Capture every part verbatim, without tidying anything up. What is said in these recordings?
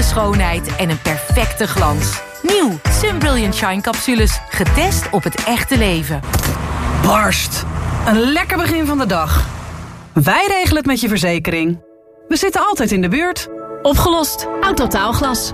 ongekende schoonheid en een perfecte glans. Nieuw Sun Brilliant Shine capsules. Getest op het echte leven. Barst. Een lekker begin van de dag. Wij regelen het met je verzekering. We zitten altijd in de buurt. Opgelost. Autotaalglas.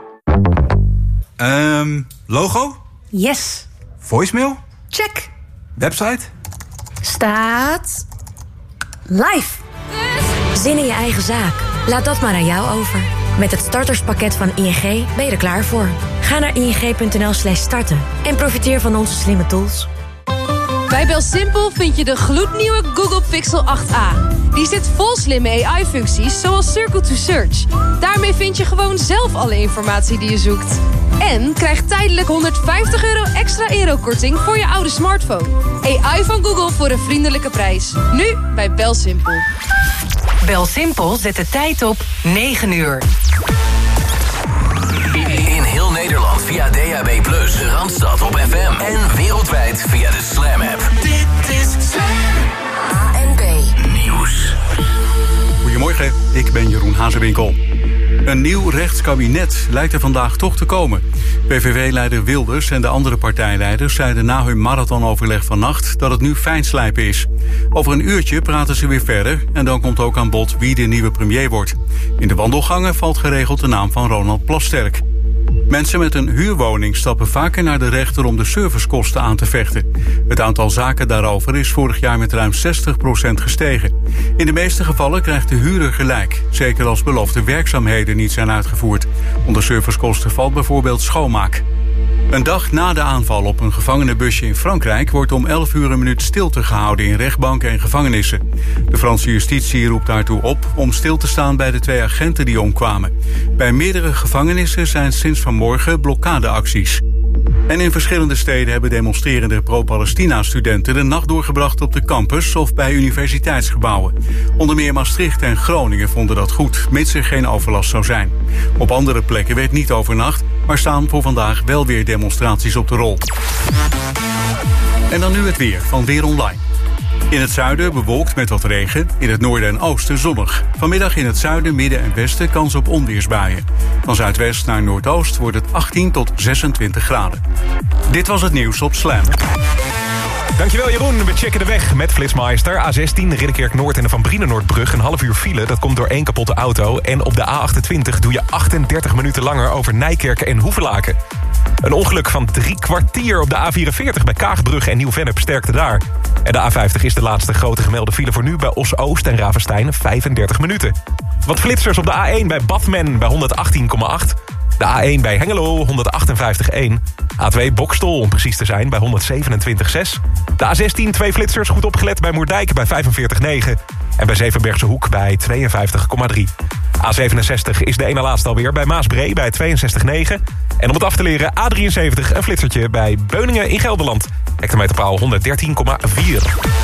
Ehm, um, logo? Yes. Voicemail? Check. Website? Staat live. Zin in je eigen zaak. Laat dat maar aan jou over. Met het starterspakket van I N G ben je er klaar voor. Ga naar ing.nl slash starten en profiteer van onze slimme tools. Bij BelSimpel vind je de gloednieuwe Google Pixel acht a. Die zit vol slimme A I-functies, zoals Circle to Search. Daarmee vind je gewoon zelf alle informatie die je zoekt. En krijg tijdelijk honderdvijftig euro extra aerokorting voor je oude smartphone. A I van Google voor een vriendelijke prijs. Nu bij BelSimpel. BelSimpel zet de tijd op negen uur. In heel Nederland via D A B plus, Randstad op F M en wereldwijd via de Slam app. Dit is Slam. A N B Nieuws. Goedemorgen, ik ben Jeroen Hazewinkel. Een nieuw rechtskabinet lijkt er vandaag toch te komen. P V V-leider Wilders en de andere partijleiders zeiden na hun marathonoverleg vannacht dat het nu fijnslijpen is. Over een uurtje praten ze weer verder en dan komt ook aan bod wie de nieuwe premier wordt. In de wandelgangen valt geregeld de naam van Ronald Plasterk. Mensen met een huurwoning stappen vaker naar de rechter om de servicekosten aan te vechten. Het aantal zaken daarover is vorig jaar met ruim zestig procent gestegen. In de meeste gevallen krijgt de huurder gelijk, zeker als beloofde werkzaamheden niet zijn uitgevoerd. Onder servicekosten valt bijvoorbeeld schoonmaak. Een dag na de aanval op een gevangenenbusje in Frankrijk wordt om elf uur een minuut stilte gehouden in rechtbanken en gevangenissen. De Franse justitie roept daartoe op om stil te staan bij de twee agenten die omkwamen. Bij meerdere gevangenissen zijn sinds vanmorgen blokkadeacties. En in verschillende steden hebben demonstrerende pro-Palestina-studenten de nacht doorgebracht op de campus of bij universiteitsgebouwen. Onder meer Maastricht en Groningen vonden dat goed, mits er geen overlast zou zijn. Op andere plekken werd niet overnacht, maar staan voor vandaag wel weer demonstraties op de rol. En dan nu het weer van Weer Online. In het zuiden bewolkt met wat regen, in het noorden en oosten zonnig. Vanmiddag in het zuiden, midden en westen kans op onweersbuien. Van zuidwest naar noordoost wordt het achttien tot zesentwintig graden. Dit was het nieuws op Slam. Dankjewel Jeroen, we checken de weg met Flitsmeister. A zestien, Ridderkerk Noord en de Van Brienenoordbrug. Een half uur file, dat komt door één kapotte auto. En op de A achtentwintig doe je achtendertig minuten langer over Nijkerk en Hoevelaken. Een ongeluk van drie kwartier op de A vierenveertig bij Kaagbrug en Nieuw-Vennep sterkte daar. En de A vijftig is de laatste grote gemelde file voor nu bij Os-Oost en Ravenstein, vijfendertig minuten. Wat flitsers op de A één bij Badmen bij honderdachttien komma acht. De A één bij Hengelo, honderdachtenvijftig komma één. A twee Bokstel, om precies te zijn, bij honderdzevenentwintig komma zes. De A zestien, twee flitsers, goed opgelet bij Moerdijk bij vijfenveertig komma negen. En bij Zevenbergse Hoek bij tweeënvijftig komma drie. A zevenenzestig is de ene laatste alweer bij Maasbree bij tweeënzestig komma negen. En om het af te leren, A drieënzeventig, een flitsertje bij Beuningen in Gelderland. Hectometerpaal honderddertien komma vier.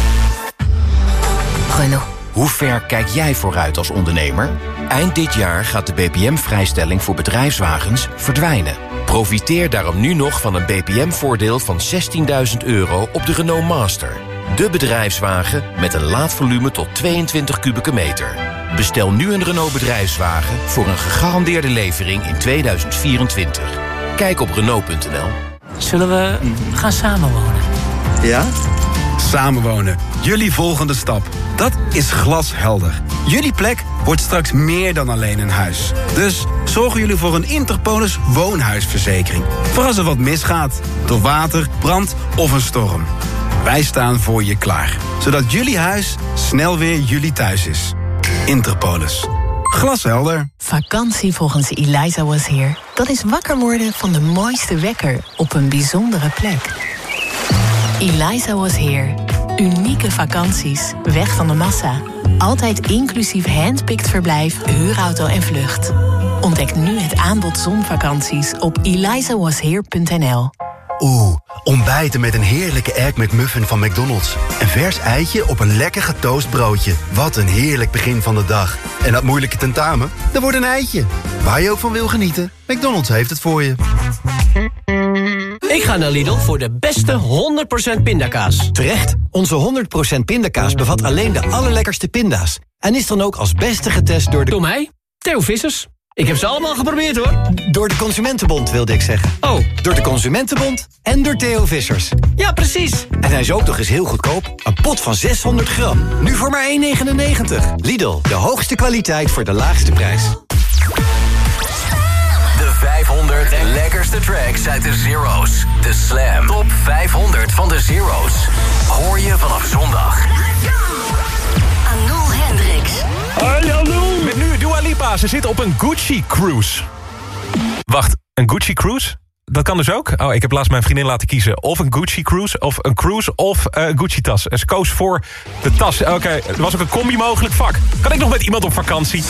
Renault. Hoe ver kijk jij vooruit als ondernemer? Eind dit jaar gaat de B P M-vrijstelling voor bedrijfswagens verdwijnen. Profiteer daarom nu nog van een B P M-voordeel van zestienduizend euro op de Renault Master. De bedrijfswagen met een laadvolume tot tweeëntwintig kubieke meter. Bestel nu een Renault bedrijfswagen voor een gegarandeerde levering in tweeduizend vierentwintig. Kijk op Renault punt n l. Zullen we gaan samenwonen? Ja? Samenwonen. Jullie volgende stap. Dat is glashelder. Jullie plek wordt straks meer dan alleen een huis. Dus zorgen jullie voor een Interpolis woonhuisverzekering. Voor als er wat misgaat. Door water, brand of een storm. Wij staan voor je klaar. Zodat jullie huis snel weer jullie thuis is. Interpolis. Glashelder. Vakantie volgens Eliza Was Here. Dat is wakker worden van de mooiste wekker op een bijzondere plek. Eliza Was Here. Unieke vakanties. Weg van de massa. Altijd inclusief handpicked verblijf, huurauto en vlucht. Ontdek nu het aanbod zonvakanties op eliza was here punt n l. Oeh, ontbijten met een heerlijke Egg McMuffin van McDonald's. Een vers eitje op een lekker getoast broodje. Wat een heerlijk begin van de dag. En dat moeilijke tentamen? Er wordt een eitje. Waar je ook van wil genieten, McDonald's heeft het voor je. Ik ga naar Lidl voor de beste honderd procent pindakaas. Terecht, onze honderd procent pindakaas bevat alleen de allerlekkerste pinda's. En is dan ook als beste getest door de... Door mij, Theo Vissers. Ik heb ze allemaal geprobeerd, hoor. Door de Consumentenbond, wilde ik zeggen. Oh. Door de Consumentenbond en door Theo Vissers. Ja, precies. En hij is ook nog eens heel goedkoop. Een pot van zeshonderd gram. Nu voor maar één negenennegentig. Lidl, de hoogste kwaliteit voor de laagste prijs. De vijfhonderd lekkerste tracks uit de Zero's. De Slam Top vijfhonderd van de Zero's. Hoor je vanaf zondag. Anul Hendricks. Hey, Anul! Met nu Dua Lipa. Ze zit op een Gucci cruise. Wacht, een Gucci cruise? Dat kan dus ook? Oh, ik heb laatst mijn vriendin laten kiezen. Of een Gucci cruise, of een cruise, of een uh, Gucci tas. En ze koos voor de tas. Oké, okay, er was ook een combi mogelijk. Fuck. Kan ik nog met iemand op vakantie?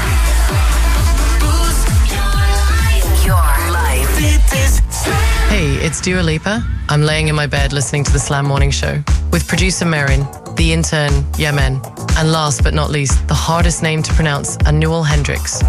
Hey, it's Dua Lipa. I'm laying in my bed listening to the Slam Morning Show with producer Marin, the intern Yemen, and last but not least, the hardest name to pronounce, Anul Hendricks.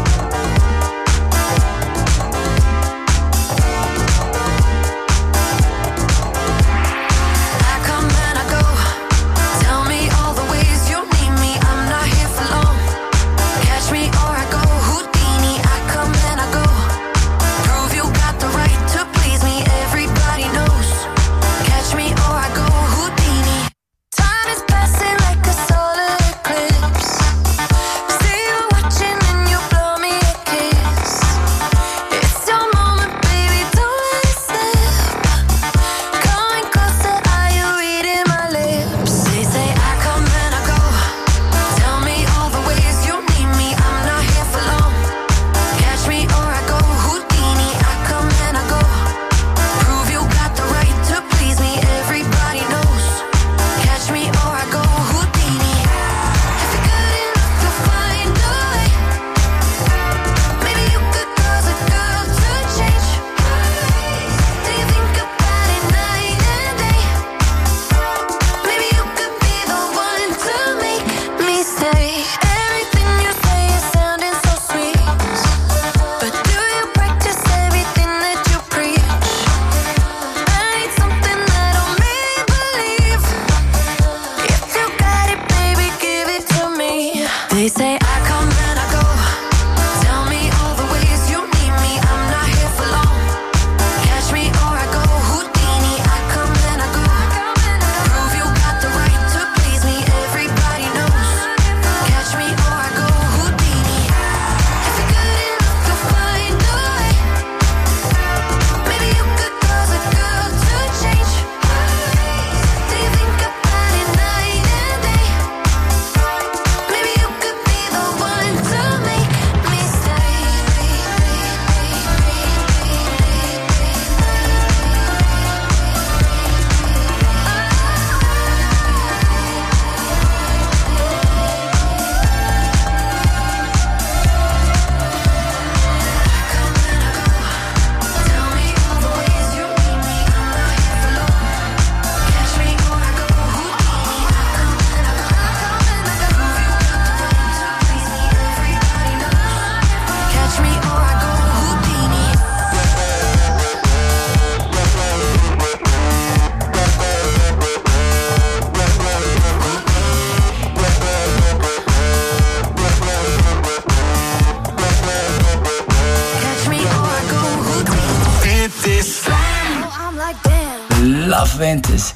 Lafuentes.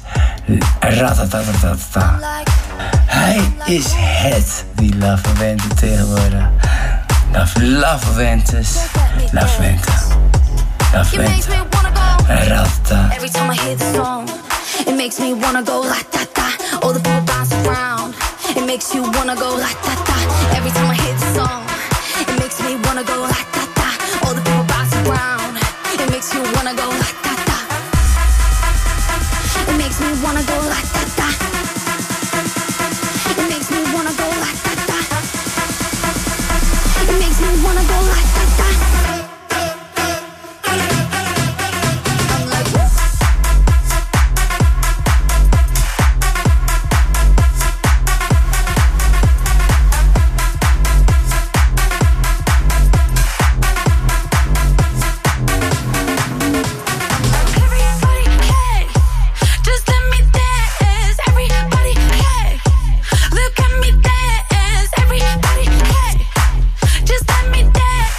Ratatatata. Hij is het, die Lafuente tegenwoordig. Lafuentes. Lafuente. Lafuente. Ratata. Every time I hear the song, it makes me wanna go ratata. All the people bounce around. It makes you wanna go ratata. Every time I hear the song, it makes me wanna go ratata. All the people bounce around. It makes you wanna go ratata. It makes me wanna go ratata. It makes me wanna go ratata. It makes me wanna go ratata. Just let me dance.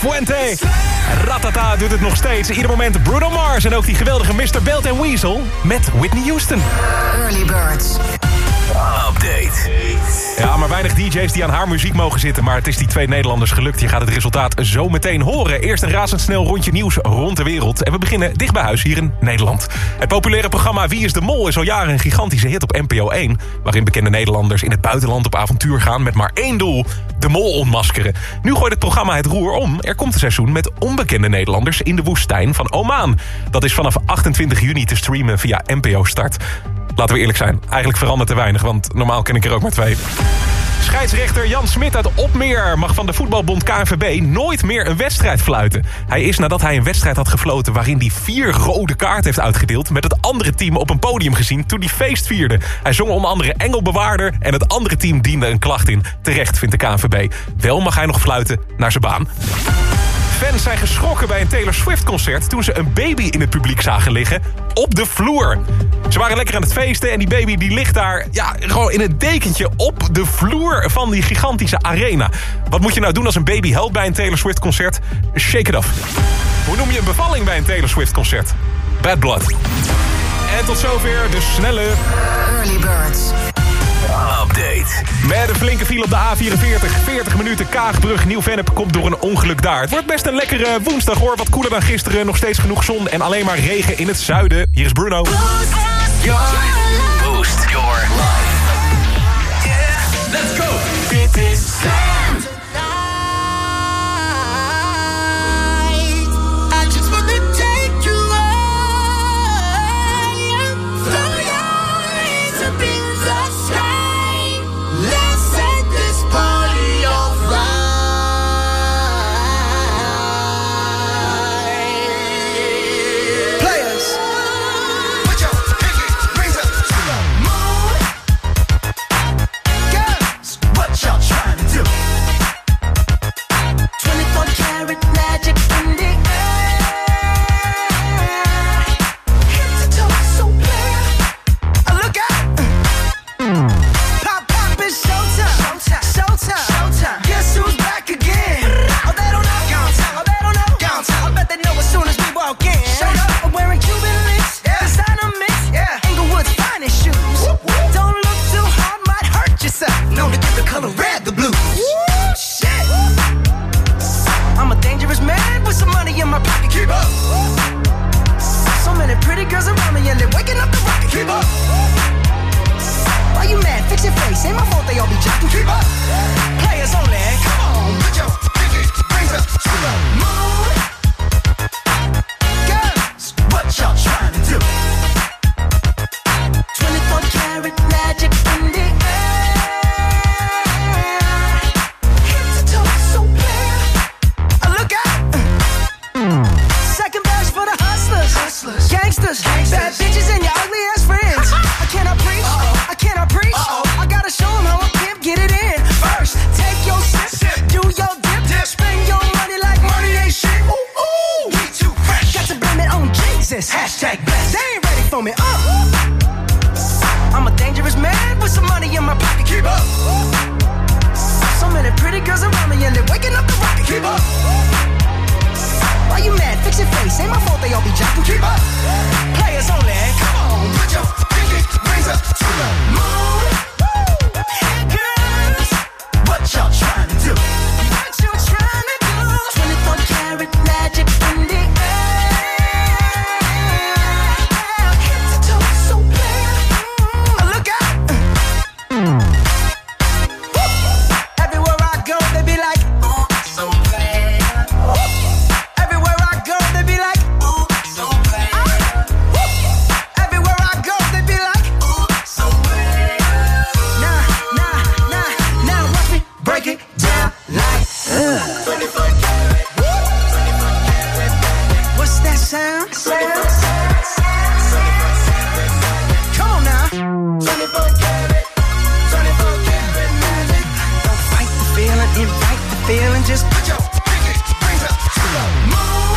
Fuente. Ratata doet het nog steeds. Ieder moment Bruno Mars en ook die geweldige mister Belt en Weasel met Whitney Houston. Early Birds. Update. Ja, maar weinig D J's die aan haar muziek mogen zitten. Maar het is die twee Nederlanders gelukt. Je gaat het resultaat zo meteen horen. Eerst een razendsnel rondje nieuws rond de wereld. En we beginnen dicht bij huis hier in Nederland. Het populaire programma Wie is de Mol is al jaren een gigantische hit op N P O één. Waarin bekende Nederlanders in het buitenland op avontuur gaan met maar één doel: de mol ontmaskeren. Nu gooit het programma het roer om. Er komt een seizoen met onbekende Nederlanders in de woestijn van Oman. Dat is vanaf achtentwintig juni te streamen via N P O Start. Laten we eerlijk zijn, eigenlijk verandert te weinig, want normaal ken ik er ook maar twee. Scheidsrechter Jan Smit uit Opmeer mag van de voetbalbond K N V B nooit meer een wedstrijd fluiten. Hij is nadat hij een wedstrijd had gefloten waarin hij vier rode kaarten heeft uitgedeeld met het andere team op een podium gezien toen hij feest vierde. Hij zong onder andere Engelbewaarder en het andere team diende een klacht in. Terecht vindt de K N V B. Wel mag hij nog fluiten naar zijn baan. Fans zijn geschrokken bij een Taylor Swift-concert toen ze een baby in het publiek zagen liggen op de vloer. Ze waren lekker aan het feesten en die baby die ligt daar ja, gewoon in een dekentje op de vloer van die gigantische arena. Wat moet je nou doen als een baby helpt bij een Taylor Swift-concert? Shake it off. Hoe noem je een bevalling bij een Taylor Swift-concert? Bad blood. En tot zover de snelle Early Birds. Update. Met een flinke file op de A vierenveertig. veertig minuten Kaagbrug Nieuw-Vennep komt door een ongeluk daar. Het wordt best een lekkere woensdag hoor. Wat koeler dan gisteren. Nog steeds genoeg zon en alleen maar regen in het zuiden. Hier is Bruno. Boost your, Boost your life. Yeah, let's go. Dit is Slam. I just want to take you away. Throw your hands up in the sky. Let's set this party on fire. Players, put your pinky rings up to the moon. Girls, what y'all trying to do? twenty-four karat magic in the air. Head to toe, so clear. Oh, look out. Pop, pop, it's showtime. Showtime. Showtime. Showtime. Guess who's back again? Oh, they don't know. Oh, they don't know. I bet they know as soon as we walk in. Showed up, I'm wearing Cuban links. Yeah. Designer mix. Yeah. Inglewood's finest shoes. Whoop, whoop. Don't look too hard, might hurt yourself. Known to give the color red the blues. Woo, shit. I'm a dangerous man with some money in my pocket. Keep up. So many pretty girls around me and they're waking up the rocket. Keep up. Why you mad? Fix your face. Ain't my fault they all be jocking. Keep up. Players only. Come on, put your pinky rings up to the moon. Girls, what y'all trying to do? twenty-four karat magic in the air. Head to toe, so clear. Oh, look out. Second verse for the hustlers. Hustlers. Gangsters. Gangsters. Bad bitches and your ugly ass friends. I cannot preach. Uh-oh. I cannot preach. Uh-oh. I gotta show them how a pimp get it in. First, take your sip. Sip. Do your dip. Dip. Spend your money like money ain't shit. Ooh, ooh. We too fresh. Got to blame it on Jesus. Hashtag blessed. They ain't ready for me. Uh. I'm a dangerous man with some money in my pocket. Keep up. So many pretty girls around me and they're waking up the rocket. Keep up. Why you mad? Fix your face. Ain't my fault they all be jocking. Keep up. Players only. Come on, put your pinky rings up to the moon. Girls, what y'all trying to do? What you trying to do? twenty-four karat magic in the air. Head to toe, so clear. Oh, look out. Everywhere I go, they be like, oh, so bad. Everywhere I go, they be like, oh, so bad. Everywhere I go, they be like, oh, so bad. Nah, nah, nah, now watch me break it down like, uh. twenty-four karat, twenty-four karat. What's that sound? Sound, sound, sound. Come on now. twenty-four karat, twenty-four karat magic. Don't fight the feeling, invite the feeling. Just put your pinky rings up to the moon.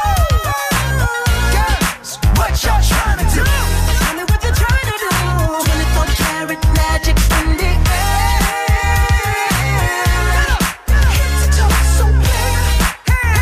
Girls, what y'all trying to do? Tell me what you're trying to do. twenty-four karat magic in the air. Head to toe, so clear.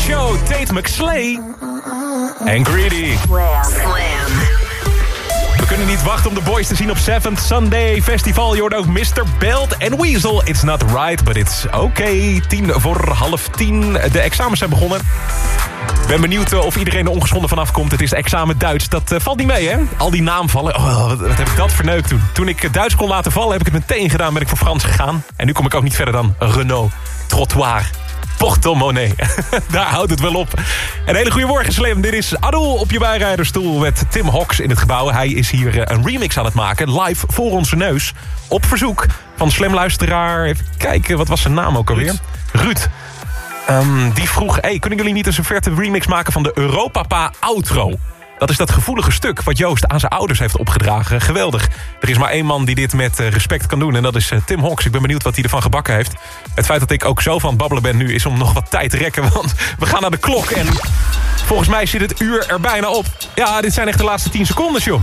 Show, Tate McSlay en Greedy. We kunnen niet wachten om de boys te zien op seventh Sunday Festival. Je hoort ook mister Belt en Weasel. It's not right, but it's okay. Tien voor half tien. De examens zijn begonnen. Ik ben benieuwd of iedereen er ongeschonden vanaf komt. Het is examen Duits. Dat uh, valt niet mee, hè? Al die naamvallen. Oh, wat, wat heb ik dat verneukt toen. Toen ik Duits kon laten vallen, heb ik het meteen gedaan. Ben ik voor Frans gegaan. En nu kom ik ook niet verder dan Renault, Trottoir, portemonnee. Daar houdt het wel op. Een hele goede morgen, Slam. Dit is Adol op je bijrijderstoel met Tim Hox in het gebouw. Hij is hier een remix aan het maken, live voor onze neus. Op verzoek van Slam-luisteraar. Even kijken, wat was zijn naam ook alweer? Ruud. Ruud. Um, die vroeg, hey, kunnen jullie niet eens een verte remix maken van de Europapa outro? Dat is dat gevoelige stuk wat Joost aan zijn ouders heeft opgedragen. Geweldig. Er is maar één man die dit met respect kan doen en dat is Tim Hox. Ik ben benieuwd wat hij ervan gebakken heeft. Het feit dat ik ook zo van het babbelen ben nu is om nog wat tijd te rekken, want we gaan naar de klok en volgens mij zit het uur er bijna op. Ja, dit zijn echt de laatste tien seconden, joh.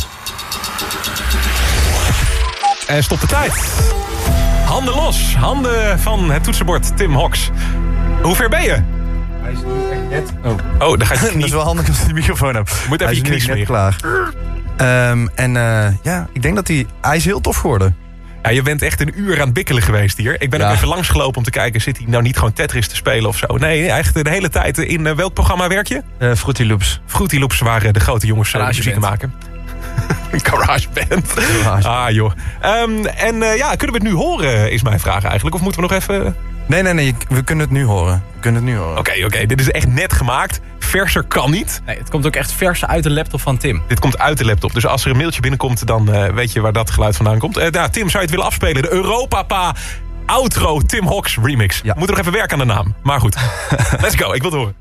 En stop de tijd. Handen los. Handen van het toetsenbord Tim Hox. Hoe ver ben je? Hij is nu echt net... Oh, oh daar ga je dat is wel handig als ik de microfoon heb. Moet even je knie smeren. Klaar. Um, en uh, ja, ik denk dat hij... Hij is heel tof geworden. Ja, je bent echt een uur aan het bikkelen geweest hier. Ik ben ja. ook even langsgelopen om te kijken... zit hij nou niet gewoon Tetris te spelen of zo? Nee, echt de hele tijd. In uh, welk programma werk je? Uh, Fruity Loops. Fruity Loops waren de grote jongens uh, muziek maken. Garage Band. Garage. Ah, joh. Um, en uh, ja, kunnen we het nu horen, is mijn vraag eigenlijk. Of moeten we nog even... Nee, nee, nee, we kunnen het nu horen. We kunnen het nu horen. Oké, okay, oké, okay. Dit is echt net gemaakt. Verser kan niet. Nee, het komt ook echt verser uit de laptop van Tim. Dit komt uit de laptop. Dus als er een mailtje binnenkomt, dan uh, weet je waar dat geluid vandaan komt. Uh, nou, Tim, zou je het willen afspelen? De Europapa outro Tim Hox remix. Ja. Moet er nog even werken aan de naam. Maar goed, let's go. Ik wil het horen.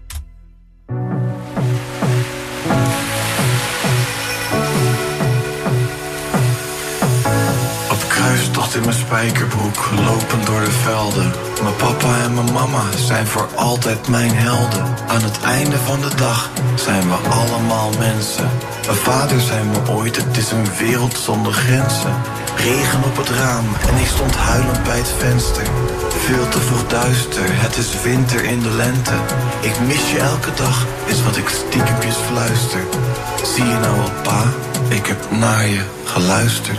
Kruistocht in mijn spijkerbroek, lopend door de velden. Mijn papa en mijn mama zijn voor altijd mijn helden. Aan het einde van de dag zijn we allemaal mensen. Mijn vader zei me ooit, het is een wereld zonder grenzen. Regen op het raam en ik stond huilend bij het venster. Veel te vroeg duister, het is winter in de lente. Ik mis je elke dag, is wat ik stiekempjes fluister. Zie je nou wel, pa, ik heb naar je geluisterd.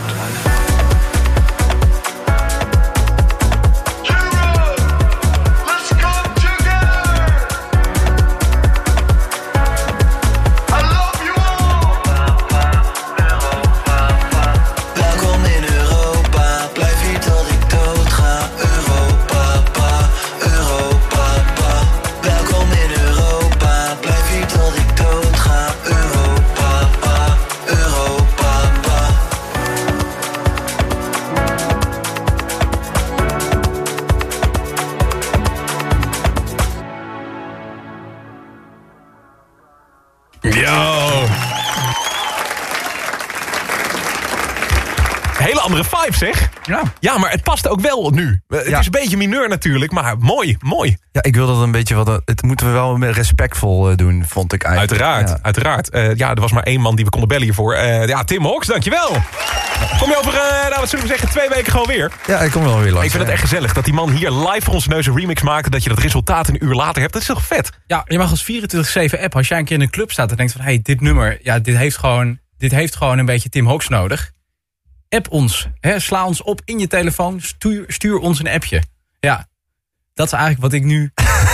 Andere vibe, zeg. Ja. Ja, maar het past ook wel nu. Het ja. is een beetje mineur natuurlijk, maar mooi, mooi. Ja, ik wil dat een beetje wat... Het moeten we wel respectvol doen, vond ik eigenlijk. Uiteraard, ja. uiteraard. Uh, ja, er was maar één man die we konden bellen hiervoor. Uh, ja, Tim Hox, dankjewel. Kom je over, uh, nou, wat zullen we zeggen, twee weken gewoon weer? Ja, ik kom wel weer langs. Ik vind het echt gezellig dat die man hier live voor onze neus een remix maakte, dat je dat resultaat een uur later hebt. Dat is toch vet? Ja, je mag als vierentwintig zeven app, als jij een keer in een club staat en denkt van, hé, hey, dit nummer, ja, dit heeft gewoon, dit heeft gewoon een beetje Tim Hox nodig. App ons, hè, sla ons op in je telefoon, stuur, stuur ons een appje. Ja, dat is eigenlijk wat ik nu...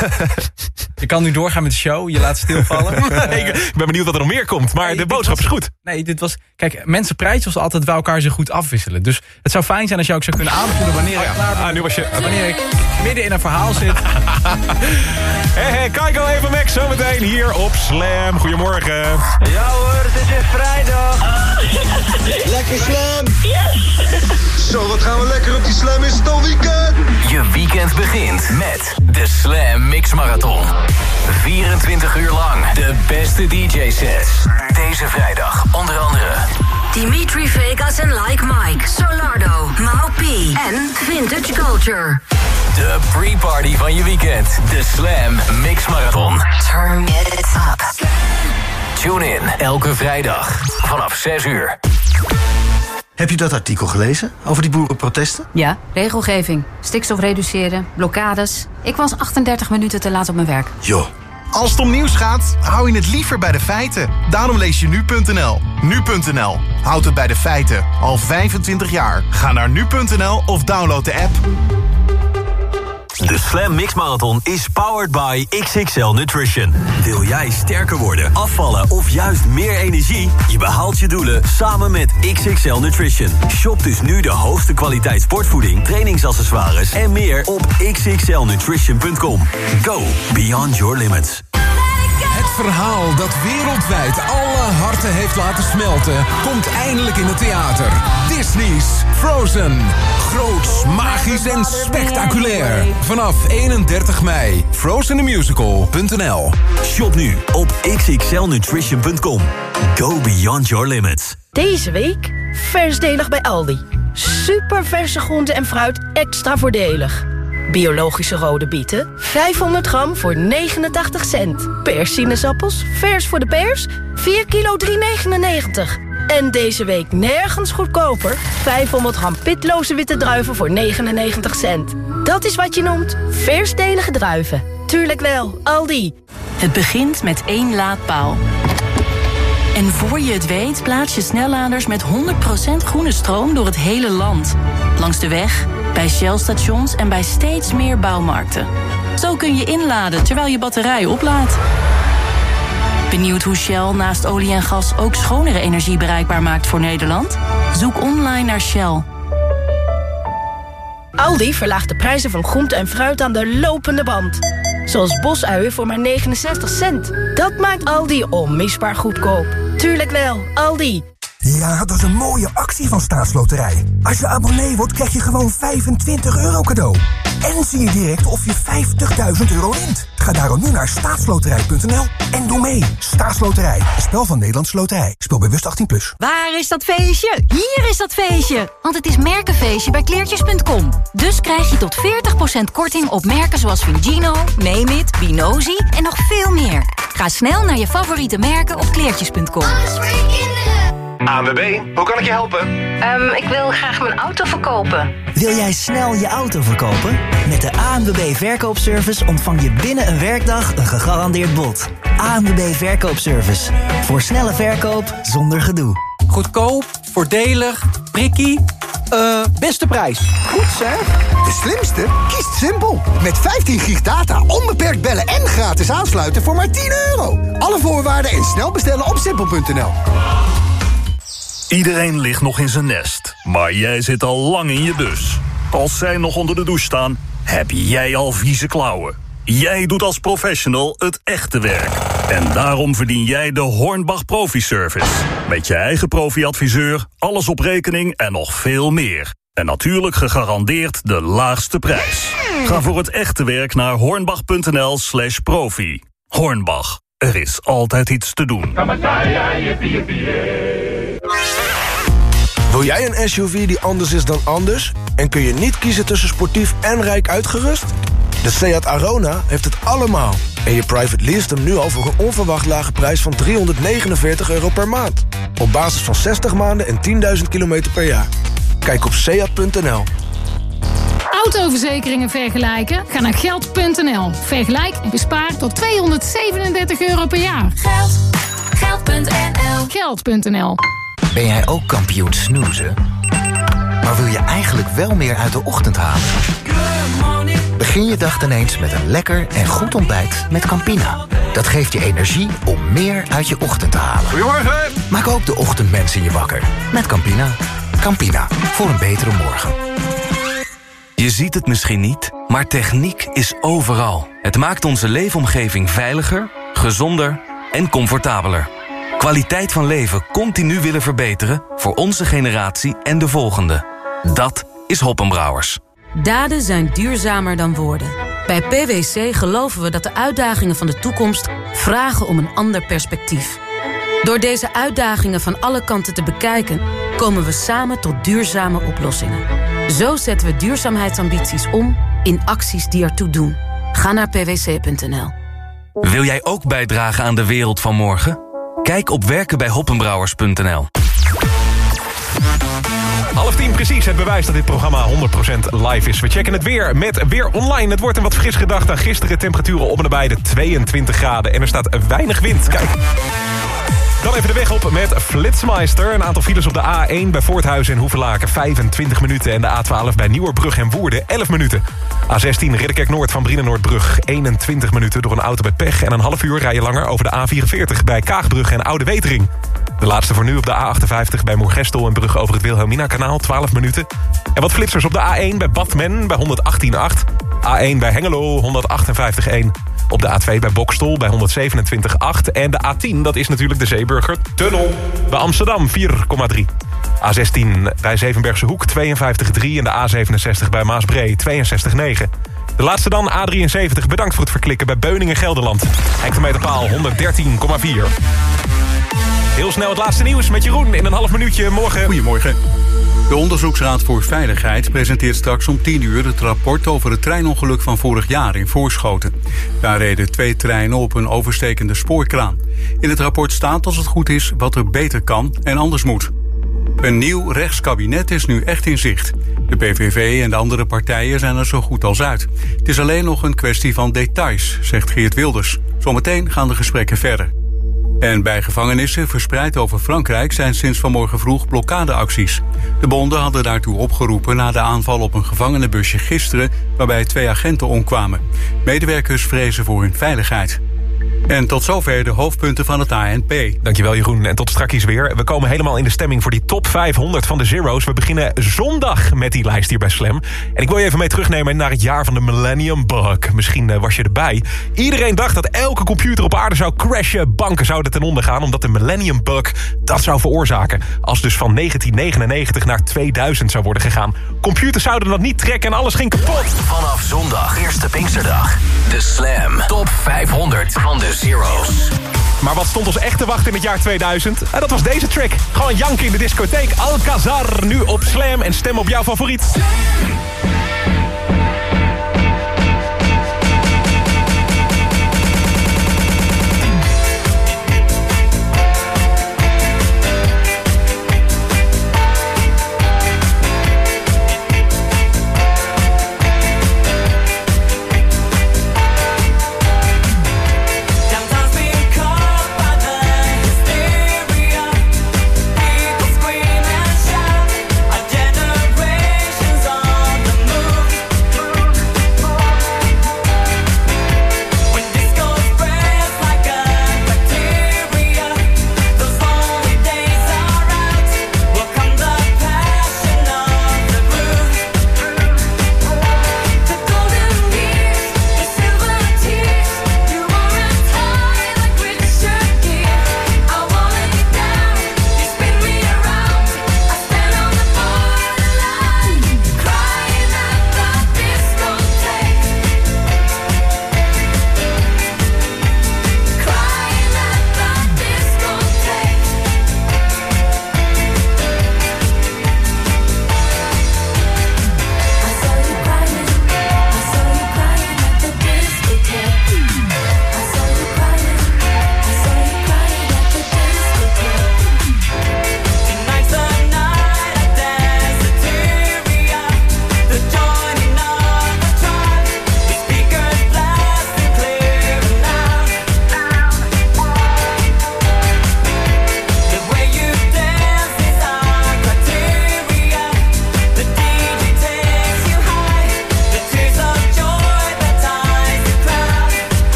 Je kan nu doorgaan met de show, je laat stilvallen. Nee, ik ben benieuwd wat er nog meer komt, maar nee, de boodschap was, is goed. Nee, dit was... Kijk, mensen prijzen zoals altijd bij elkaar zich goed afwisselen. Dus het zou fijn zijn als je ook zou kunnen aanvoelen wanneer, oh ja. klaar ah, nu was je... wanneer ik midden in een verhaal zit. Hé, hé, kijk al even Max, zometeen hier op Slam. Goedemorgen. Ja hoor, het is weer vrijdag. Lekker Slam. Yes. Zo, wat gaan we lekker op die Slam, is het al weekend? Je weekend begint met de Slam Mix Marathon. vierentwintig uur lang de beste D J-sets. Deze vrijdag onder andere Dimitri Vegas en Like Mike, Solardo, Mau P en Vintage Culture. De pre-party van je weekend. De Slam Mix Marathon. Turn it up. Tune in elke vrijdag vanaf zes uur. Heb je dat artikel gelezen over die boerenprotesten? Ja, regelgeving, stikstof reduceren, blokkades. Ik was achtendertig minuten te laat op mijn werk. Joh, Als het om nieuws gaat, hou je het liever bij de feiten. Daarom lees je nu punt n l. nu punt n l. Houd het bij de feiten. Al vijfentwintig jaar. Ga naar nu punt n l of download de app. De Slam Mix Marathon is powered by X X L Nutrition. Wil jij sterker worden, afvallen of juist meer energie? Je behaalt je doelen samen met X X L Nutrition. Shop dus nu de hoogste kwaliteit sportvoeding, trainingsaccessoires en meer op x x l nutrition punt com. Go beyond your limits. Het verhaal dat wereldwijd alle harten heeft laten smelten, komt eindelijk in het theater. Disney's Frozen. Groots, magisch en spectaculair. Vanaf eenendertig mei. frozen the musical punt n l. Shop nu op x x l nutrition punt com. Go beyond your limits. Deze week versdelig bij Aldi. Super verse groenten en fruit extra voordelig. Biologische rode bieten, vijfhonderd gram voor negenentachtig cent. Persinezappels, vers voor de pers, vier kilo drie negenennegentig. En deze week nergens goedkoper, vijfhonderd gram pitloze witte druiven voor negenennegentig cent. Dat is wat je noemt versdelige druiven. Tuurlijk wel, Aldi. Het begint met één laadpaal. En voor je het weet plaats je snelladers met honderd procent groene stroom door het hele land. Langs de weg, bij Shell-stations en bij steeds meer bouwmarkten. Zo kun je inladen terwijl je batterij oplaadt. Benieuwd hoe Shell naast olie en gas ook schonere energie bereikbaar maakt voor Nederland? Zoek online naar Shell. Aldi verlaagt de prijzen van groente en fruit aan de lopende band. Zoals bosuien voor maar negenenzestig cent. Dat maakt Aldi onmisbaar goedkoop. Tuurlijk wel, Aldi. Ja, dat is een mooie actie van Staatsloterij. Als je abonnee wordt, krijg je gewoon vijfentwintig euro cadeau. En zie je direct of je vijftigduizend euro wint. Ga daarom nu naar staatsloterij punt n l en doe mee. Staatsloterij, een spel van Nederlandse Loterij. Speel bewust achttien plus. Waar is dat feestje? Hier is dat feestje. Want het is merkenfeestje bij kleertjes punt com. Dus krijg je tot veertig procent korting op merken zoals Vigino, Name It, Binozi en nog veel meer. Ga snel naar je favoriete merken op kleertjes punt com. A N W B, hoe kan ik je helpen? Um, ik wil graag mijn auto verkopen. Wil jij snel je auto verkopen? Met de A N W B Verkoopservice ontvang je binnen een werkdag een gegarandeerd bod. A N W B Verkoopservice. Voor snelle verkoop zonder gedoe. Goedkoop, voordelig, prikkie. Eh, uh, beste prijs. Goed zeg. De slimste kiest Simpel. Met vijftien gig data, onbeperkt bellen en gratis aansluiten voor maar tien euro. Alle voorwaarden en snel bestellen op simpel punt n l. Iedereen ligt nog in zijn nest, maar jij zit al lang in je bus. Als zij nog onder de douche staan, heb jij al vieze klauwen. Jij doet als professional het echte werk. En daarom verdien jij de Hornbach Profi Service. Met je eigen profi-adviseur, alles op rekening en nog veel meer. En natuurlijk gegarandeerd de laagste prijs. Ga voor het echte werk naar hornbach punt n l slash profi. Hornbach, er is altijd iets te doen. Wil jij een S U V die anders is dan anders? En kun je niet kiezen tussen sportief en rijk uitgerust? De Seat Arona heeft het allemaal. En je private leest hem nu al voor een onverwacht lage prijs van driehonderdnegenenveertig euro per maand. Op basis van zestig maanden en tienduizend kilometer per jaar. Kijk op seat punt n l. Autoverzekeringen vergelijken? Ga naar geld punt n l. Vergelijk en bespaar tot tweehonderdzevenendertig euro per jaar. Geld. geld punt n l. geld punt n l. Ben jij ook kampioen snoezen? Maar wil je eigenlijk wel meer uit de ochtend halen? Begin je dag ineens met een lekker en goed ontbijt met Campina. Dat geeft je energie om meer uit je ochtend te halen. Goedemorgen! Maak ook de ochtendmensen je wakker met Campina. Campina, voor een betere morgen. Je ziet het misschien niet, maar techniek is overal. Het maakt onze leefomgeving veiliger, gezonder en comfortabeler. Kwaliteit van leven continu willen verbeteren voor onze generatie en de volgende. Dat is Hoppenbrouwers. Daden zijn duurzamer dan woorden. Bij P W C geloven we dat de uitdagingen van de toekomst vragen om een ander perspectief. Door deze uitdagingen van alle kanten te bekijken, komen we samen tot duurzame oplossingen. Zo zetten we duurzaamheidsambities om in acties die ertoe doen. Ga naar p w c punt n l. Wil jij ook bijdragen aan de wereld van morgen? Kijk op werken bij hoppenbrouwers punt n l. Half tien precies, het bewijs dat dit programma honderd procent live is. We checken het weer met Weer Online. Het wordt een wat frissere dag dan gisteren. Temperaturen op en nabij de tweeëntwintig graden. En er staat weinig wind. Kijk. Dan even de weg op met Flitsmeister. Een aantal files op de A één bij Voorthuizen en Hoevelaken vijfentwintig minuten. En de A twaalf bij Nieuwerbrug en Woerden elf minuten. A zestien Ridderkerk Noord van Brienenoordbrug eenentwintig minuten door een auto met pech. En een half uur rij je langer over de A vierenveertig bij Kaagbrug en Oude Wetering. De laatste voor nu op de A achtenvijftig bij Moergestel en brug over het Wilhelmina-kanaal twaalf minuten. En wat flitsers op de A één bij Badmen bij honderdachttien komma acht. A één bij Hengelo honderdachtenvijftig komma één. Op de A twee bij Bokstol bij honderdzevenentwintig komma acht. En de A tien, dat is natuurlijk de Zeeburger Tunnel bij Amsterdam vier komma drie. A zestien bij Zevenbergse Hoek tweeënvijftig komma drie. En de A zevenenzestig bij Maasbree tweeënzestig komma negen. De laatste dan, A drieënzeventig. Bedankt voor het verklikken bij Beuningen Gelderland. Hectometerpaal honderddertien komma vier. Heel snel het laatste nieuws met Jeroen in een half minuutje morgen. Goedemorgen. De Onderzoeksraad voor Veiligheid presenteert straks om tien uur het rapport over het treinongeluk van vorig jaar in Voorschoten. Daar reden twee treinen op een overstekende spoorkraan. In het rapport staat, als het goed is, wat er beter kan en anders moet. Een nieuw rechtskabinet is nu echt in zicht. De P V V en de andere partijen zijn er zo goed als uit. Het is alleen nog een kwestie van details, zegt Geert Wilders. Zometeen gaan de gesprekken verder. En bij gevangenissen verspreid over Frankrijk zijn sinds vanmorgen vroeg blokkadeacties. De bonden hadden daartoe opgeroepen na de aanval op een gevangenenbusje gisteren, waarbij twee agenten omkwamen. Medewerkers vrezen voor hun veiligheid. En tot zover de hoofdpunten van het A N P. Dankjewel Jeroen en tot straks weer. We komen helemaal in de stemming voor die top vijfhonderd van de Zero's. We beginnen zondag met die lijst hier bij Slam. En ik wil je even mee terugnemen naar het jaar van de Millennium Bug. Misschien uh, was je erbij. Iedereen dacht dat elke computer op aarde zou crashen. Banken zouden ten onder gaan omdat de Millennium Bug dat zou veroorzaken. Als dus van negentien negenennegentig naar tweeduizend zou worden gegaan. Computers zouden dat niet trekken en alles ging kapot. Vanaf zondag, eerste Pinksterdag. De Slam top vijfhonderd van de Zero's. Maar wat stond ons echt te wachten in het jaar tweeduizend? En dat was deze track. Gewoon janken in de discotheek. Alcazar, nu op Slam en stem op jouw favoriet. Generations on the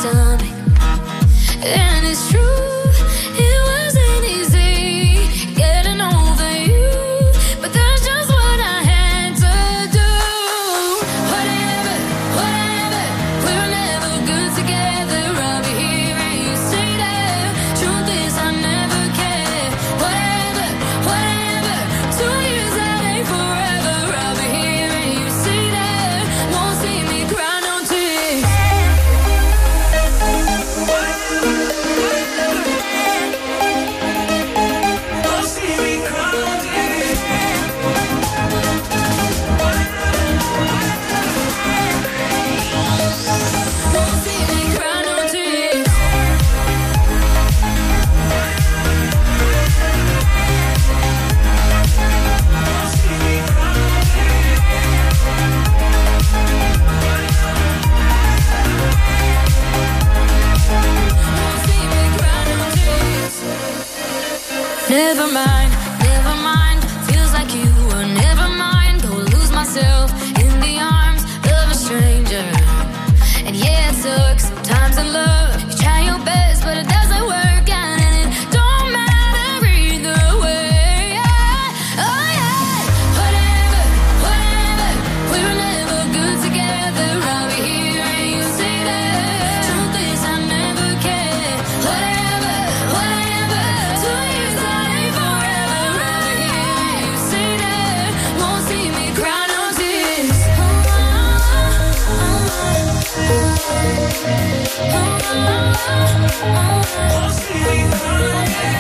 something. And it's true, it wasn't easy getting over you, but that's just what I had to do. Whatever, whatever, we were never good together. I'll be here and you say that. Truth is I never cared. Whatever, whatever, two years that ain't forever. I'll be here and you say that. Won't see me cry no tears. Never mind, never mind. Feels like you were never mind. Go lose myself in the arms of a stranger. And yeah, it sucks sometimes in love. You try your best, but it doesn't work out, and it don't matter either way. Oh yeah, whatever, whatever. We were never good together. I'll be here and you say that. Truth is I never cared. Whatever, whatever. Two years that ain't forever. I'll be here and you say that. Won't see me cry no tears. Won't see me cry no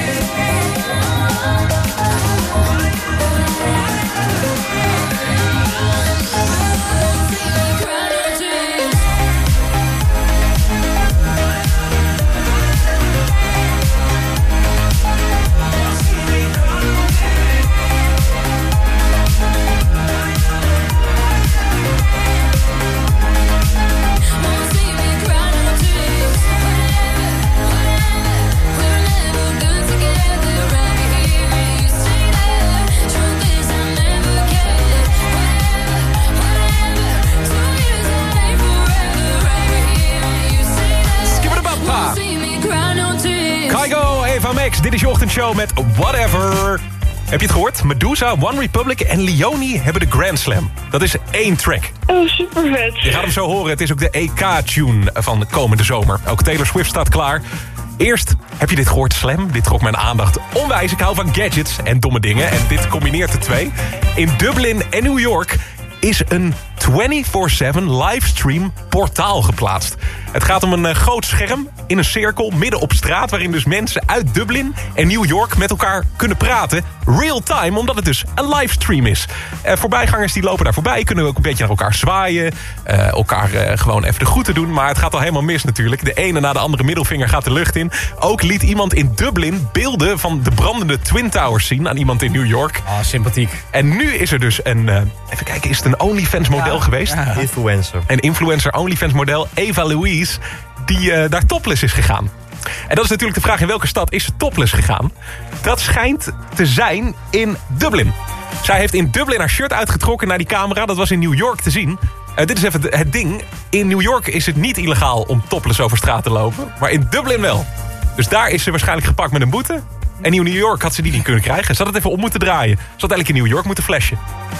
Dit is je ochtendshow met Whatever. Heb je het gehoord? Medusa, One Republic en Leonie hebben de Grand Slam. Dat is één track. Oh, super vet. Je gaat hem zo horen. Het is ook de E K-tune van de komende zomer. Ook Taylor Swift staat klaar. Eerst, heb je dit gehoord, Slam? Dit trok mijn aandacht onwijs. Ik hou van gadgets en domme dingen. En dit combineert de twee. In Dublin en New York is een vierentwintig zeven livestream portaal geplaatst. Het gaat om een uh, groot scherm in een cirkel midden op straat, waarin dus mensen uit Dublin en New York met elkaar kunnen praten. Real time, omdat het dus een livestream is. Uh, voorbijgangers die lopen daar voorbij, kunnen ook een beetje naar elkaar zwaaien. Uh, elkaar uh, gewoon even de groeten doen. Maar het gaat al helemaal mis natuurlijk. De ene na de andere middelvinger gaat de lucht in. Ook liet iemand in Dublin beelden van de brandende Twin Towers zien aan iemand in New York. Ah, oh, sympathiek. En nu is er dus een, uh, even kijken, is het een OnlyFans model ja, geweest? Ja. Influencer. Een influencer OnlyFans model, Eva Louise, die uh, daar topless is gegaan. En dat is natuurlijk de vraag, in welke stad is ze topless gegaan? Dat schijnt te zijn in Dublin. Zij heeft in Dublin haar shirt uitgetrokken naar die camera. Dat was in New York te zien. Uh, dit is even het ding. In New York is het niet illegaal om topless over straat te lopen. Maar in Dublin wel. Dus daar is ze waarschijnlijk gepakt met een boete. En in New York had ze die niet kunnen krijgen. Ze had het even op moeten draaien. Ze had eigenlijk in New York moeten flashen.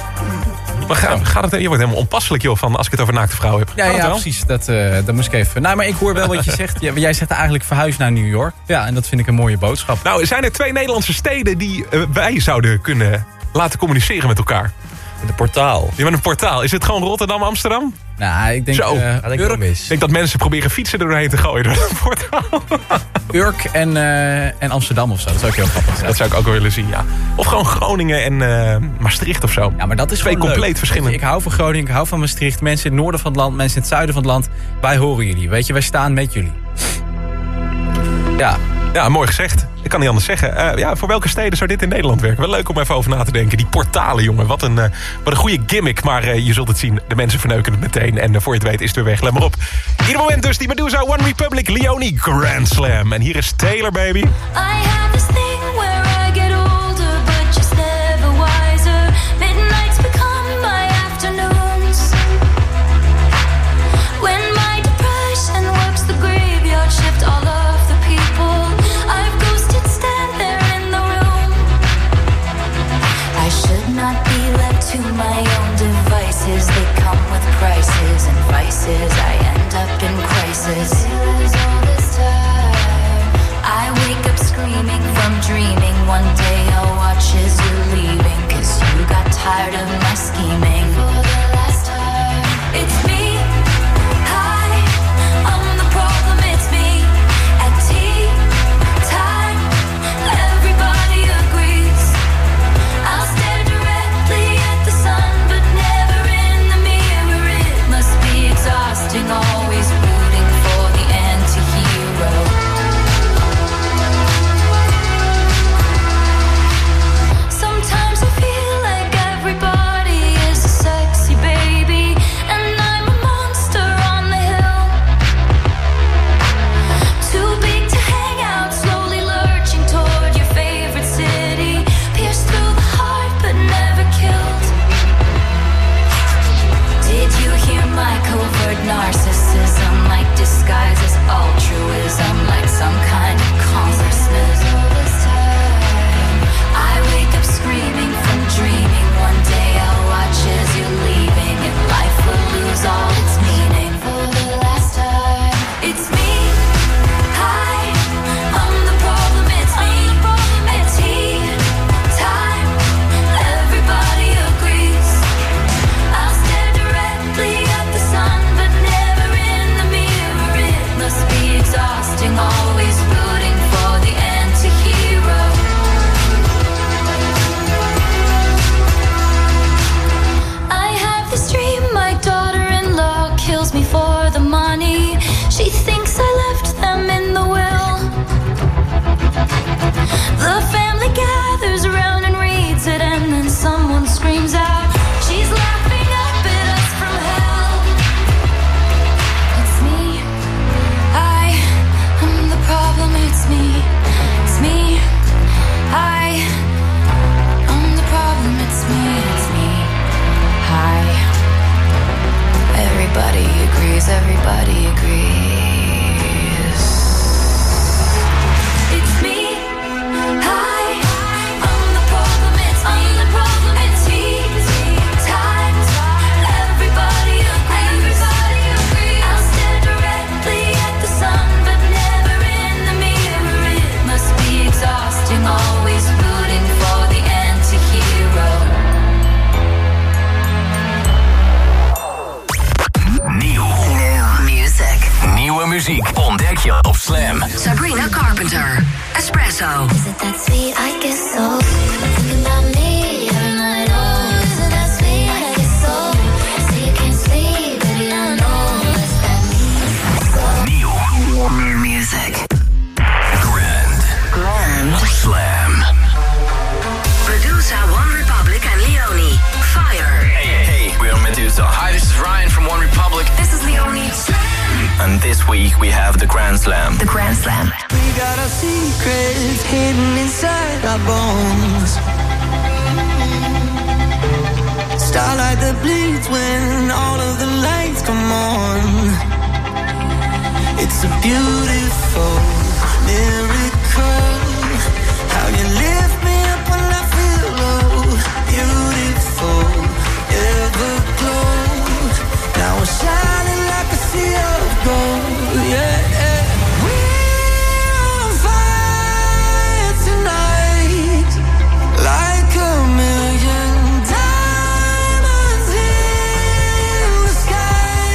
Maar ga, gaat het, je wordt helemaal onpasselijk, joh, van als ik het over naakte vrouw heb. Ja, ja precies. Dat, uh, dat moest ik even. Nou, maar ik hoor wel wat je zegt. Jij zegt eigenlijk verhuis naar New York. Ja, en dat vind ik een mooie boodschap. Nou, zijn er twee Nederlandse steden die uh, wij zouden kunnen laten communiceren met elkaar? Met een portaal. Ja, met een portaal. Is het gewoon Rotterdam, Amsterdam? Nou, ik denk... Zo. Uh, ik denk, ik denk dat mensen proberen fietsen er doorheen te gooien door het portaal. Urk en, uh, en Amsterdam of zo. Dat zou ik heel grappig zijn. Dat zou ik ook wel willen zien, ja. Of gewoon Groningen en uh, Maastricht of zo. Ja, maar dat is twee compleet leuk. verschillende. Ik hou van Groningen, ik hou van Maastricht. Mensen in het noorden van het land, mensen in het zuiden van het land. Wij horen jullie, weet je. Wij staan met jullie. Ja. Ja, mooi gezegd. Ik kan niet anders zeggen. Uh, ja, voor welke steden zou dit in Nederland werken? Wel leuk om even over na te denken. Die portalen, jongen. Wat een, uh, wat een goede gimmick. Maar uh, je zult het zien. De mensen verneuken het meteen. En uh, voor je het weet is het weer weg. Let maar op. Ieder moment dus die Medusa, One Republic, Leonie, Grand Slam. En hier is Taylor, baby. I have this thing where I get older, but just never wiser. Midnights become my afternoons. When my depression works the grave. up in crisis. I wake up screaming from dreaming. One day I'll watch as you're leaving, 'cause you got tired of my scheming. For the last time, it's me. Hi, I'm the problem, it's me. At tea time, everybody agrees. I'll stare directly at the sun, but never in the mirror. It must be exhausting, always rooting for the anti-hero. Sometimes I feel like everybody is a sexy baby, and I'm a monster on the hill. Too big to hang out, slowly lurching toward your favorite city. Pierced through the heart, but never killed. Did you hear my covert narcissism? Like disguise as altruism, like some kind of consciousness. I wake up screaming from dreaming. One day I'll watch as you're leaving, and life will lose all its meaning. For the last time, it's me. Hi, I'm the problem, it's me. At tea time, everybody agrees. I'll stare directly at the sun, but never in the mirror. It must be exhausting, always rooting for the anti-hero. I have this dream, my daughter-in-law kills me for the money. She thinks I left them in the will. The family gathers around and reads it, and then someone screams out, she's laughing up at us from hell. It's me. I am the problem, it's me. It's me. I am the problem, it's me. It's me. Hi. Everybody agrees, everybody agrees. It's me. Hi. I'm the problem, it's me. I'm the problem, it's me. Time. Everybody agrees. Everybody agrees. I'll stare directly at the sun, but never in the mirror. It must be exhausting, always rooting for the anti-hero. Nieuw. Music. Nieuwe muziek ontdek je op Slam. Sabrina Carpenter. Espresso. Is it that sweet? I guess so. Thinking about me every night. Oh, is it that sweet? I guess so. Say you can't sleep, baby, I know. Is that me? Nieuw. New music. Grand. Grand. Slam. Medusa, One Republic and Leonie. Fire. Hey, hey, we're Medusa. Hi, this is Ryan from One Republic. This is Leonie. And this week we have the Grand Slam. The Grand Slam. We got our secrets hidden inside our bones. Starlight that bleeds when all of the lights come on. It's a beautiful miracle. How you lift me up when I feel low. Beautiful, everglow. Now we're shining like a sea of gold. Yeah, yeah. We're on fire tonight, like a million diamonds in the sky.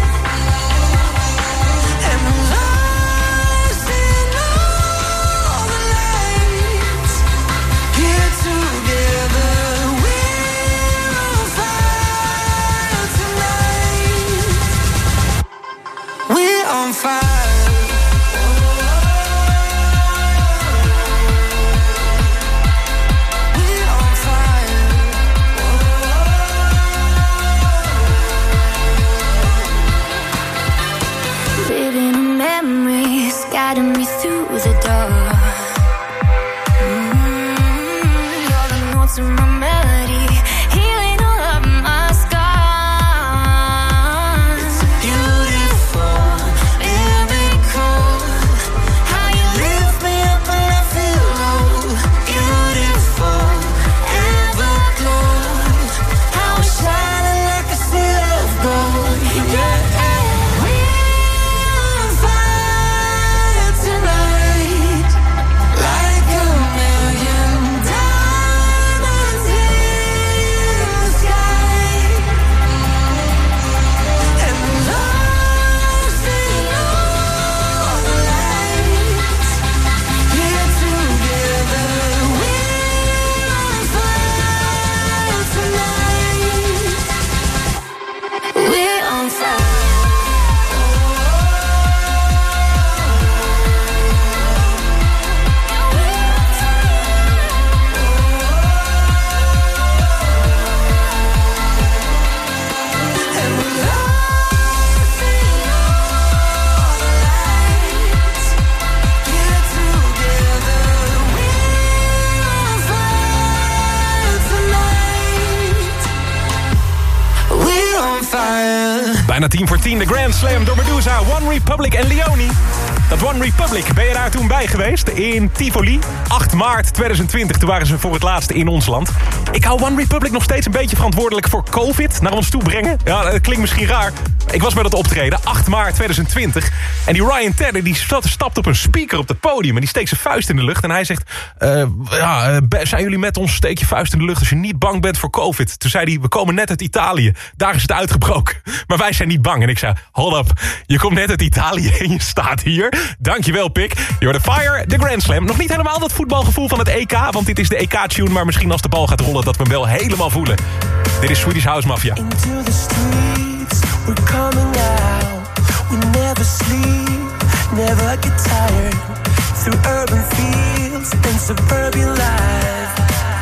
And we're lost in all the lights. Here together, we're on fire tonight. We're on fire. We're on fire. Living in memories, guiding me through the dark. Mm, you're the notes in my melody, healing all of my scars. It's a beautiful miracle. How you lift me up when I feel low. Beautiful, everglow. How we're shining like a sea of gold. Yeah, yeah. We're Bijna tien voor tien, de Grand Slam door Medusa, One Republic en Leonie. Dat One Republic, ben je daar toen bij geweest? In Tivoli, acht maart tweeduizend twintig. Toen waren ze voor het laatst in ons land. Ik hou One Republic nog steeds een beetje verantwoordelijk voor COVID naar ons toe brengen. Ja, dat klinkt misschien raar. Ik was bij dat optreden, acht maart tweeduizend twintig. En die Ryan Tedder, die stapt op een speaker op het podium en die steekt zijn vuist in de lucht. En hij zegt, uh, ja, uh, zijn jullie met ons? Steek je vuist in de lucht als je niet bang bent voor COVID. Toen zei hij, we komen net uit Italië. Daar is het uitgebroken. Maar wij zijn niet bang. En ik zei, hold up, je komt net uit Italië en je staat hier. Dankjewel, Pik. Je hoorde Fire, de Grand Slam. Nog niet helemaal dat voetbalgevoel van het E K, want dit is de E K-tune. Maar misschien als de bal gaat rollen, dat we hem wel helemaal voelen. Dit is Swedish House Mafia. Into the streets, we're coming out. We never sleep, never get tired. Through urban fields and suburban life.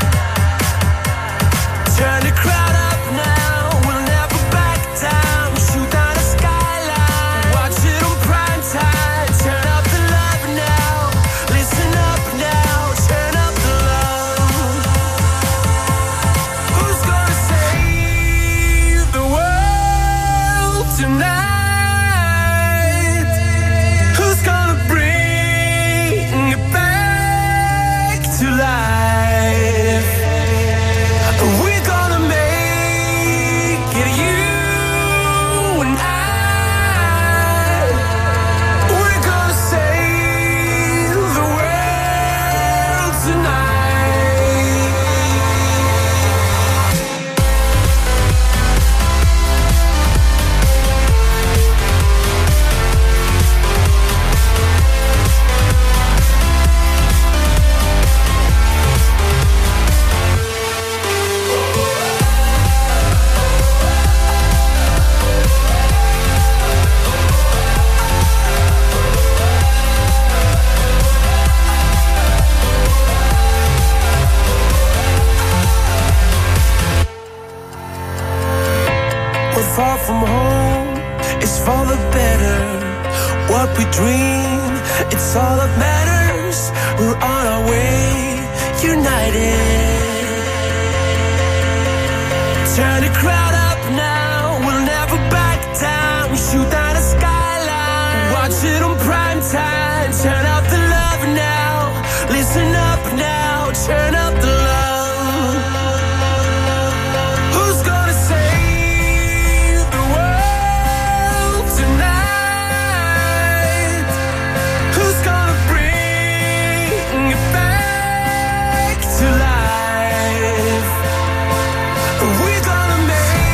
Turn the crowd up now, we'll never back down. Shoot down the skyline, watch it on prime time. Turn up the love now, listen up now. Turn up the love. Who's gonna save the world tonight? Who's gonna bring it back to life? We're gonna make it, you and I. We're gonna save the world tonight. We're far from home, it's for the better. What we dream, it's all that matters. We're on our way, united. Turn the crowd up now, we'll never back down. Shoot down the skyline, watch it on prime time. Turn up the love now, listen up now. Turn up the love. Who's gonna save the world tonight? Who's gonna bring it back to life? We're gonna make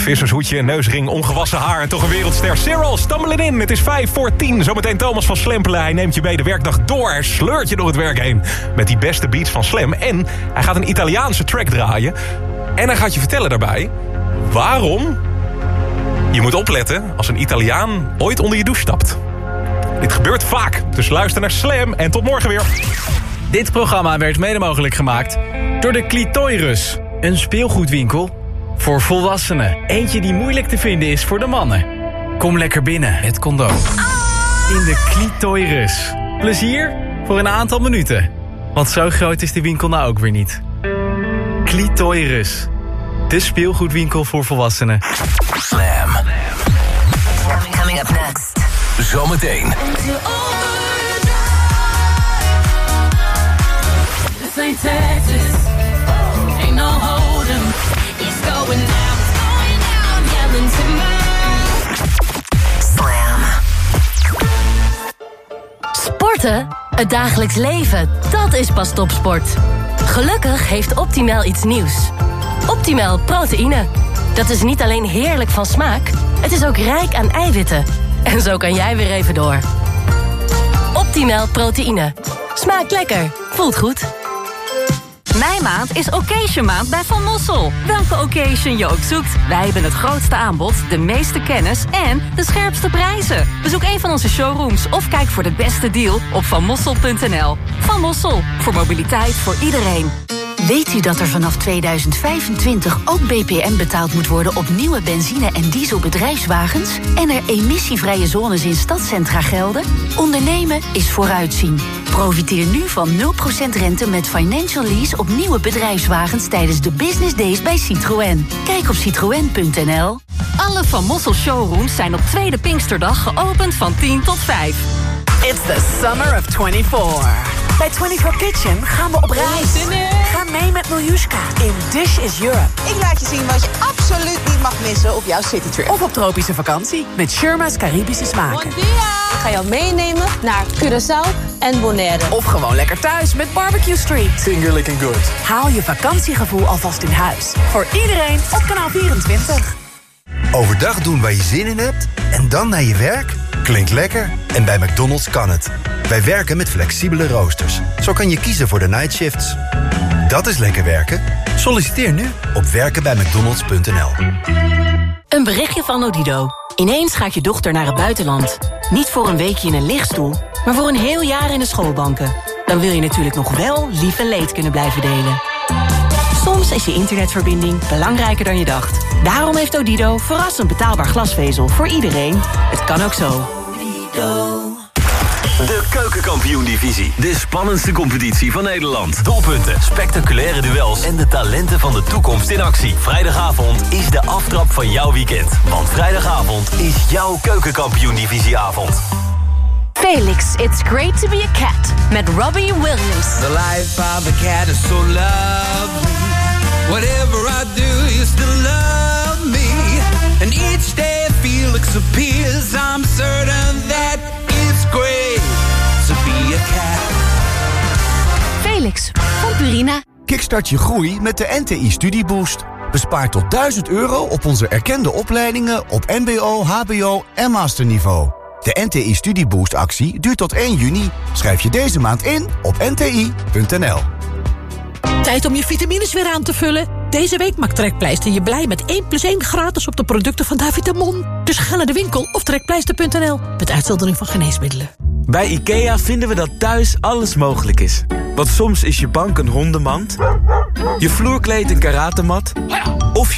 vissershoedje, een neusring, ongewassen haar en toch een wereldster. Cyril, stumbling in. Het is vijf voor tien. Zometeen Thomas van Slempelen. Hij neemt je mee de werkdag door. Hij sleurt je door het werk heen met die beste beats van Slam. En hij gaat een Italiaanse track draaien. En hij gaat je vertellen daarbij waarom je moet opletten als een Italiaan ooit onder je douche stapt. Dit gebeurt vaak, dus luister naar Slam en tot morgen weer. Dit programma werd mede mogelijk gemaakt door de Clitoris. Een speelgoedwinkel voor volwassenen. Eentje die moeilijk te vinden is voor de mannen. Kom lekker binnen met condoom. In de Clitoris. Plezier voor een aantal minuten. Want zo groot is de winkel nou ook weer niet. Clitoris. De speelgoedwinkel voor volwassenen. Slam. Coming up next. Zometeen. This ain't Texas. Ain't no hold'em. It's going down. It's going down. Yelling timber. Slam. Sporten? Het dagelijks leven. Dat is pas topsport. Gelukkig heeft Optimal iets nieuws. Optimal proteïne. Dat is niet alleen heerlijk van smaak, het is ook rijk aan eiwitten. En zo kan jij weer even door. Optimal proteïne. Smaakt lekker. Voelt goed. Meimaand is Occasion maand bij Van Mossel. Welke occasion je ook zoekt, wij hebben het grootste aanbod, de meeste kennis en de scherpste prijzen. Bezoek een van onze showrooms of kijk voor de beste deal op van mossel punt n l. Van Mossel, voor mobiliteit voor iedereen. Weet u dat er vanaf tweeduizend vijfentwintig ook B P M betaald moet worden op nieuwe benzine- en dieselbedrijfswagens? En er emissievrije zones in stadcentra gelden? Ondernemen is vooruitzien. Profiteer nu van nul procent rente met financial lease op nieuwe bedrijfswagens tijdens de Business Days bij Citroën. Kijk op citroën punt n l. Alle Van Mossel showrooms zijn op tweede Pinksterdag geopend van tien tot vijf. It's the summer of twenty-four. Bij twenty-four Kitchen gaan we op reis. Ga mee met Miljuska in Dish is Europe. Ik laat je zien wat je absoluut niet mag missen op jouw citytrip. Of op tropische vakantie met Sherma's Caribische smaken. Ik ga jou meenemen naar Curaçao en Bonaire. Of gewoon lekker thuis met Barbecue Street. Finger licking good. Haal je vakantiegevoel alvast in huis. Voor iedereen op kanaal vierentwintig. Overdag doen waar je zin in hebt en dan naar je werk? Klinkt lekker en bij McDonald's kan het. Wij werken met flexibele roosters. Zo kan je kiezen voor de nightshifts. Dat is lekker werken. Solliciteer nu op werken bij mcdonalds punt n l. Een berichtje van Odido. Ineens gaat je dochter naar het buitenland. Niet voor een weekje in een lichtstoel, maar voor een heel jaar in de schoolbanken. Dan wil je natuurlijk nog wel lief en leed kunnen blijven delen. Soms is je internetverbinding belangrijker dan je dacht. Daarom heeft Odido verrassend betaalbaar glasvezel voor iedereen. Het kan ook zo. De Keukenkampioen-divisie. De spannendste competitie van Nederland. Doelpunten, spectaculaire duels en de talenten van de toekomst in actie. Vrijdagavond is de aftrap van jouw weekend. Want vrijdagavond is jouw Keukenkampioen-divisieavond. Felix, it's great to be a cat. Met Robbie Williams. The life of a cat is so lovely. Whatever I do, you still love me. And each day Felix appears, I'm certain that it's great to be a cat. Felix, van Purina. Kickstart je groei met de N T I Studieboost. Bespaar tot duizend euro op onze erkende opleidingen op mbo, hbo en masterniveau. De N T I Studieboost actie duurt tot één juni. Schrijf je deze maand in op n t i punt n l. Tijd om je vitamines weer aan te vullen. Deze week maakt Trekpleister je blij met één plus één gratis op de producten van Davitamon. Dus ga naar de winkel of trekpleister punt n l met uitzondering van geneesmiddelen. Bij IKEA vinden we dat thuis alles mogelijk is. Want soms is je bank een hondenmand, je vloerkleed een karatemat of je